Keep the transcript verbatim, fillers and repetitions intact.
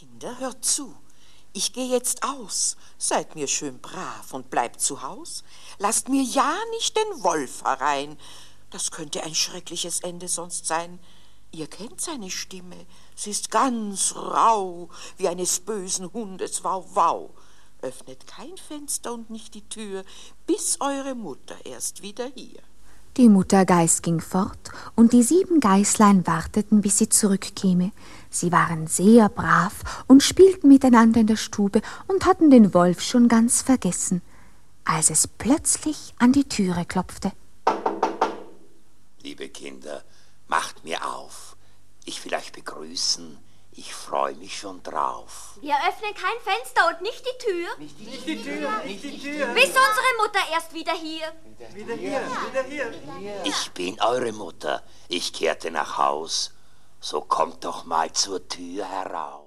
Kinder, hört zu. Ich gehe jetzt aus. Seid mir schön brav und bleibt zu Haus. Lasst mir ja nicht den Wolf herein. Das könnte ein schreckliches Ende sonst sein. Ihr kennt seine Stimme. Sie ist ganz rau, wie eines bösen Hundes, wau, wau. Öffnet kein Fenster und nicht die Tür, bis eure Mutter erst wieder hier. Die Mutter Geiß ging fort, und die sieben Geißlein warteten, bis sie zurückkäme. Sie waren sehr brav und spielten miteinander in der Stube und hatten den Wolf schon ganz vergessen, als es plötzlich an die Türe klopfte. Liebe Kinder, macht mir auf. Ich will euch begrüßen. Ich freue mich schon drauf. Wir öffnen kein Fenster und nicht die Tür. Nicht die, nicht die Tür, nicht die Tür. Bis unsere Mutter erst wieder hier. Wieder hier, wieder hier. Ich bin eure Mutter. Ich kehrte nach Haus. So kommt doch mal zur Tür heraus.